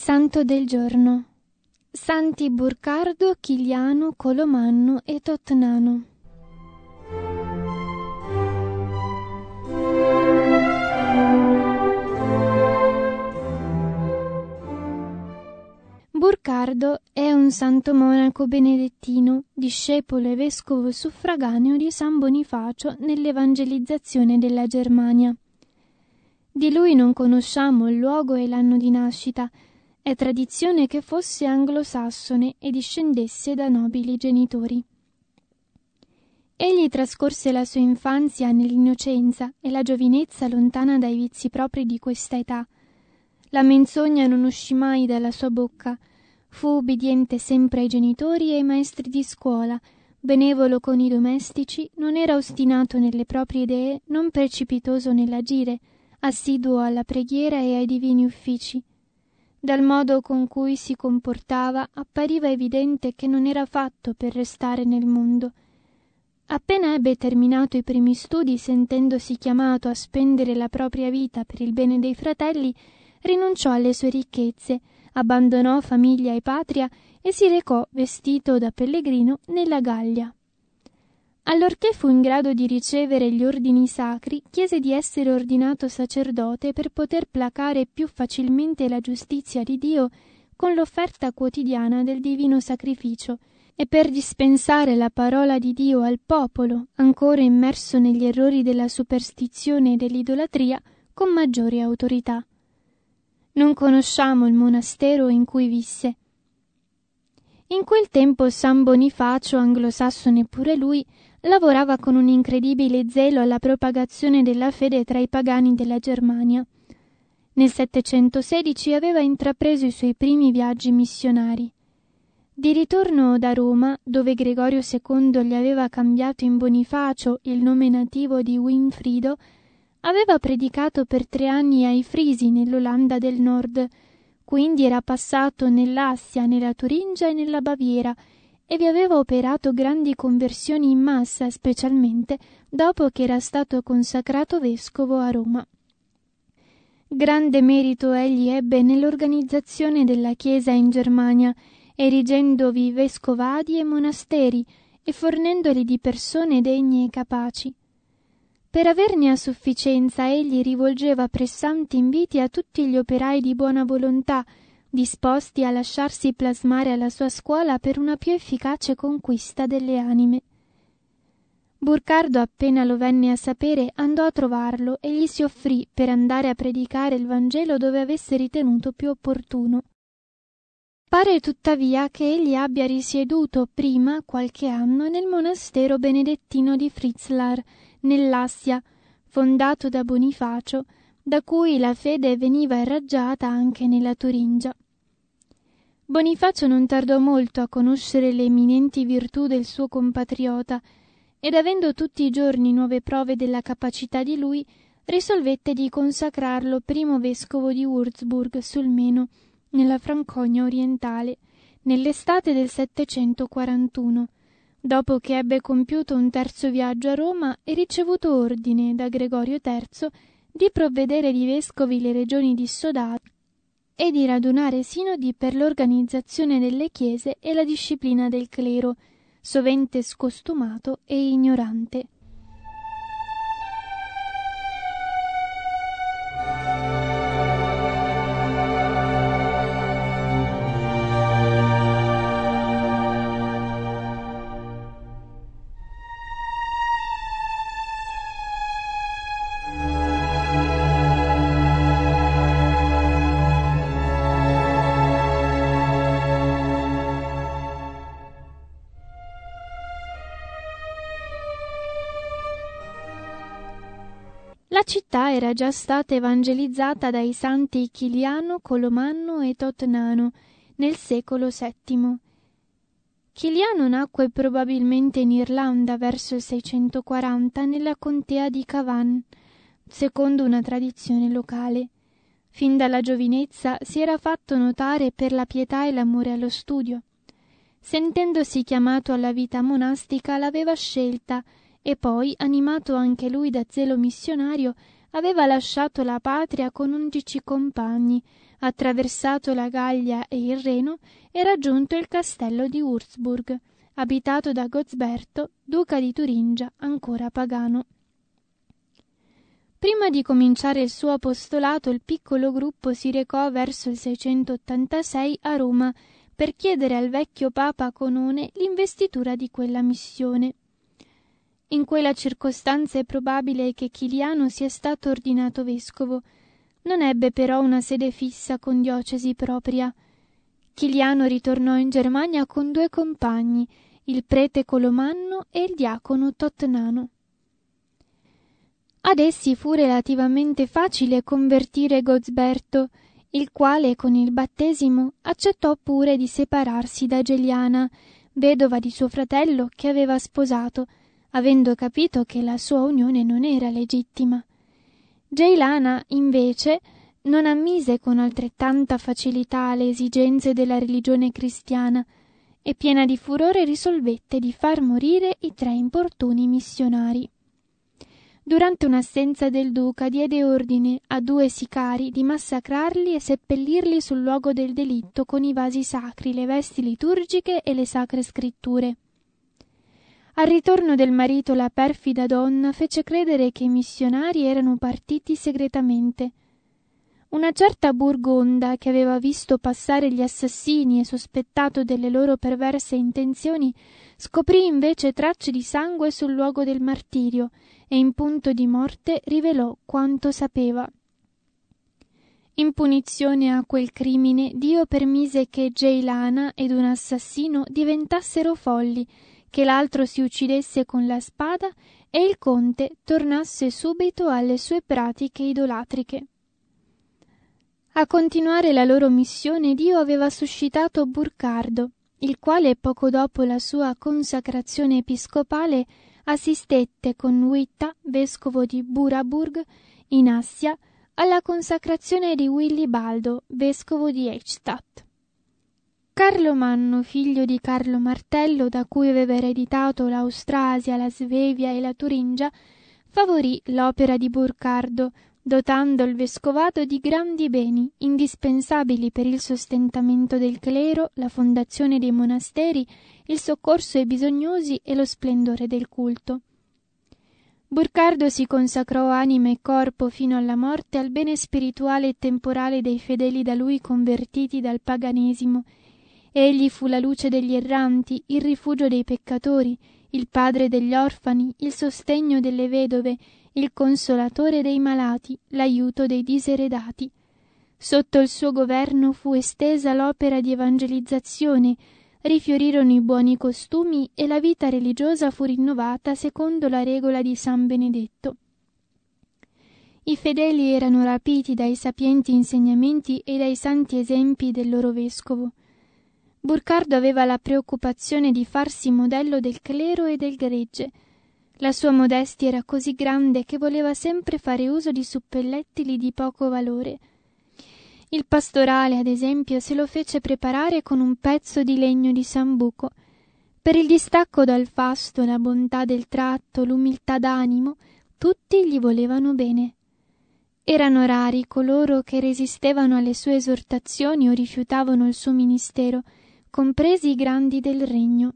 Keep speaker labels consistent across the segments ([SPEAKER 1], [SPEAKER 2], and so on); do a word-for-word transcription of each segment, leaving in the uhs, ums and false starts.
[SPEAKER 1] Santo del giorno. Santi Burcardo, Chiliano, Colomanno e Totnano. Burcardo è un santo monaco benedettino, discepolo e vescovo suffraganeo di San Bonifacio nell'evangelizzazione della Germania. Di lui non conosciamo il luogo e l'anno di nascita. È tradizione che fosse anglosassone e discendesse da nobili genitori. Egli trascorse la sua infanzia nell'innocenza e la giovinezza lontana dai vizi propri di questa età. La menzogna non uscì mai dalla sua bocca. Fu ubbidiente sempre ai genitori e ai maestri di scuola, benevolo con i domestici, non era ostinato nelle proprie idee, non precipitoso nell'agire, assiduo alla preghiera e ai divini uffici. Dal modo con cui si comportava appariva evidente che non era fatto per restare nel mondo. Appena ebbe terminato i primi studi, sentendosi chiamato a spendere la propria vita per il bene dei fratelli, rinunciò alle sue ricchezze, abbandonò famiglia e patria e si recò vestito da pellegrino nella Gallia. Allorché fu in grado di ricevere gli ordini sacri, chiese di essere ordinato sacerdote per poter placare più facilmente la giustizia di Dio con l'offerta quotidiana del divino sacrificio e per dispensare la parola di Dio al popolo, ancora immerso negli errori della superstizione e dell'idolatria, con maggiore autorità. Non conosciamo il monastero in cui visse. In quel tempo San Bonifacio, anglosassone pure lui, lavorava con un incredibile zelo alla propagazione della fede tra i pagani della Germania. Nel settecentosedici aveva intrapreso i suoi primi viaggi missionari. Di ritorno da Roma, dove Gregorio secondo gli aveva cambiato in Bonifacio il nome nativo di Winfrido, aveva predicato per tre anni ai Frisi nell'Olanda del Nord, quindi era passato nell'Assia, nella Turingia e nella Baviera, e vi aveva operato grandi conversioni in massa, specialmente dopo che era stato consacrato vescovo a Roma. Grande merito egli ebbe nell'organizzazione della Chiesa in Germania, erigendovi vescovadi e monasteri e fornendoli di persone degne e capaci. Per averne a sufficienza egli rivolgeva pressanti inviti a tutti gli operai di buona volontà, disposti a lasciarsi plasmare alla sua scuola per una più efficace conquista delle anime. Burcardo, appena lo venne a sapere, andò a trovarlo e gli si offrì per andare a predicare il Vangelo dove avesse ritenuto più opportuno. Pare tuttavia che egli abbia risieduto prima qualche anno nel monastero benedettino di Fritzlar, nell'Assia, fondato da Bonifacio, da cui la fede veniva irraggiata anche nella Turingia. Bonifacio non tardò molto a conoscere le eminenti virtù del suo compatriota ed avendo tutti i giorni nuove prove della capacità di lui, risolvette di consacrarlo primo vescovo di Würzburg sul Meno, nella Francogna orientale, nell'estate del settecentoquarantuno, dopo che ebbe compiuto un terzo viaggio a Roma e ricevuto ordine da Gregorio terzo di provvedere di vescovi le regioni dissodate e di radunare sinodi per l'organizzazione delle chiese e la disciplina del clero, sovente scostumato e ignorante. La città era già stata evangelizzata dai santi Chiliano, Colomanno e Totnano nel secolo settimo. Chiliano nacque probabilmente in Irlanda verso il seicentoquaranta nella contea di Cavan, secondo una tradizione locale. Fin dalla giovinezza si era fatto notare per la pietà e l'amore allo studio. Sentendosi chiamato alla vita monastica l'aveva scelta e poi, animato anche lui da zelo missionario, aveva lasciato la patria con undici compagni, attraversato la Gallia e il Reno e raggiunto il castello di Würzburg, abitato da Gozberto, duca di Turingia, ancora pagano. Prima di cominciare il suo apostolato, il piccolo gruppo si recò verso il seicentottantasei a Roma per chiedere al vecchio Papa Conone l'investitura di quella missione. In quella circostanza è probabile che Chiliano sia stato ordinato vescovo. Non ebbe però una sede fissa con diocesi propria. Chiliano ritornò in Germania con due compagni, il prete Colomanno e il diacono Totnano. Ad essi fu relativamente facile convertire Gozberto, il quale con il battesimo accettò pure di separarsi da Geliana, vedova di suo fratello che aveva sposato, avendo capito che la sua unione non era legittima. Geilana, invece, non ammise con altrettanta facilità le esigenze della religione cristiana e piena di furore risolvette di far morire i tre importuni missionari. Durante un'assenza del duca diede ordine a due sicari di massacrarli e seppellirli sul luogo del delitto con i vasi sacri, le vesti liturgiche e le sacre scritture. Al ritorno del marito la perfida donna fece credere che i missionari erano partiti segretamente. Una certa Burgonda, che aveva visto passare gli assassini e sospettato delle loro perverse intenzioni, scoprì invece tracce di sangue sul luogo del martirio e in punto di morte rivelò quanto sapeva. In punizione a quel crimine Dio permise che Geilana ed un assassino diventassero folli, che l'altro si uccidesse con la spada e il conte tornasse subito alle sue pratiche idolatriche. A continuare la loro missione Dio aveva suscitato Burcardo, il quale poco dopo la sua consacrazione episcopale assistette con Witta, vescovo di Buraburg, in Assia, alla consacrazione di Willibaldo, vescovo di Eichstätt. Carlo Manno, figlio di Carlo Martello, da cui aveva ereditato l'Austrasia, la Svevia e la Turingia, favorì l'opera di Burcardo, dotando il vescovato di grandi beni, indispensabili per il sostentamento del clero, la fondazione dei monasteri, il soccorso ai bisognosi e lo splendore del culto. Burcardo si consacrò anima e corpo fino alla morte al bene spirituale e temporale dei fedeli da lui convertiti dal paganesimo. Egli fu la luce degli erranti, il rifugio dei peccatori, il padre degli orfani, il sostegno delle vedove, il consolatore dei malati, l'aiuto dei diseredati. Sotto il suo governo fu estesa l'opera di evangelizzazione, rifiorirono i buoni costumi e la vita religiosa fu rinnovata secondo la regola di San Benedetto. I fedeli erano rapiti dai sapienti insegnamenti e dai santi esempi del loro vescovo. Burcardo aveva la preoccupazione di farsi modello del clero e del gregge. La sua modestia era così grande che voleva sempre fare uso di suppellettili di poco valore. Il pastorale, ad esempio, se lo fece preparare con un pezzo di legno di sambuco. Per il distacco dal fasto, la bontà del tratto, l'umiltà d'animo, tutti gli volevano bene. Erano rari coloro che resistevano alle sue esortazioni o rifiutavano il suo ministero, compresi i grandi del regno.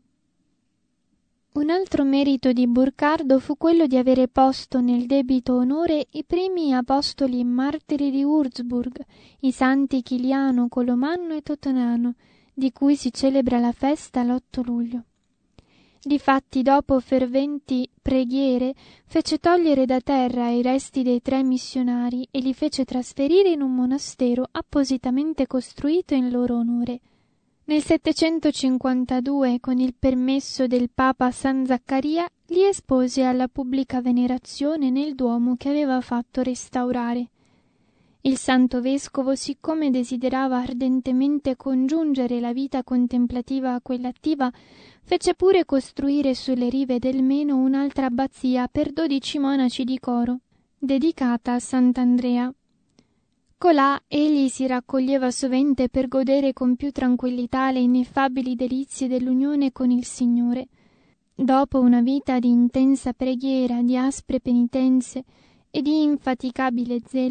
[SPEAKER 1] Un altro merito di Burcardo fu quello di avere posto nel debito onore i primi apostoli e martiri di Würzburg, i santi Chiliano, Colomanno e Totnano, di cui si celebra la festa l'otto luglio. Difatti, dopo ferventi preghiere, fece togliere da terra i resti dei tre missionari e li fece trasferire in un monastero appositamente costruito in loro onore. Nel settecentocinquantadue, con il permesso del Papa San Zaccaria, li espose alla pubblica venerazione nel Duomo che aveva fatto restaurare. Il santo vescovo, siccome desiderava ardentemente congiungere la vita contemplativa a quella attiva, fece pure costruire sulle rive del Meno un'altra abbazia per dodici monaci di coro, dedicata a Sant'Andrea. Colà egli si raccoglieva sovente per godere con più tranquillità le ineffabili delizie dell'unione con il Signore. Dopo una vita di intensa preghiera, di aspre penitenze e di infaticabile zelo,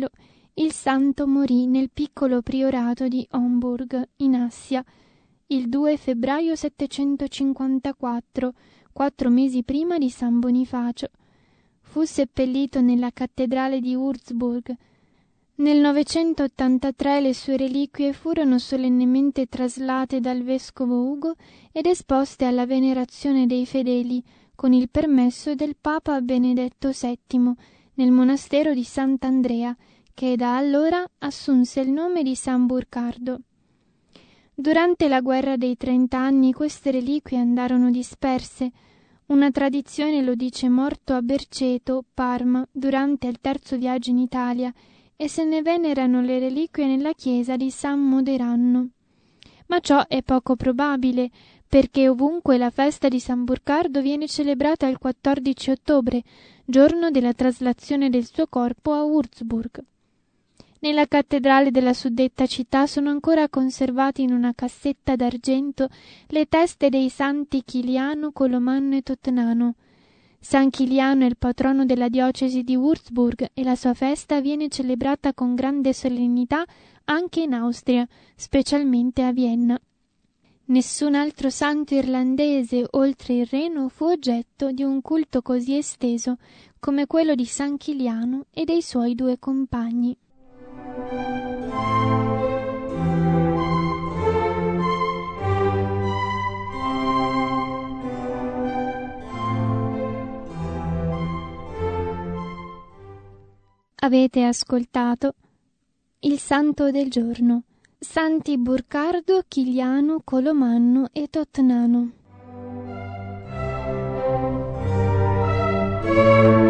[SPEAKER 1] Il santo morì nel piccolo priorato di Homburg, in Assia, il due febbraio settecentocinquantaquattro, quattro mesi prima di San Bonifacio. Fu seppellito nella cattedrale di Würzburg. Nel novecentottantatré le sue reliquie furono solennemente traslate dal vescovo Ugo ed esposte alla venerazione dei fedeli, con il permesso del Papa Benedetto settimo, nel monastero di Sant'Andrea, che da allora assunse il nome di San Burcardo. Durante la guerra dei trent'anni queste reliquie andarono disperse. Una tradizione lo dice morto a Berceto, Parma, durante il terzo viaggio in Italia, e se ne venerano le reliquie nella chiesa di San Moderanno. Ma ciò è poco probabile, perché ovunque la festa di San Burcardo viene celebrata il quattordici ottobre, giorno della traslazione del suo corpo a Würzburg. Nella cattedrale della suddetta città sono ancora conservati in una cassetta d'argento le teste dei santi Chiliano, Colomanno e Totnano. San Chiliano è il patrono della diocesi di Würzburg e la sua festa viene celebrata con grande solennità anche in Austria, specialmente a Vienna. Nessun altro santo irlandese oltre il Reno fu oggetto di un culto così esteso come quello di San Chiliano e dei suoi due compagni. Avete ascoltato il santo del giorno, Santi Burcardo, Chiliano, Colomanno e Totnano.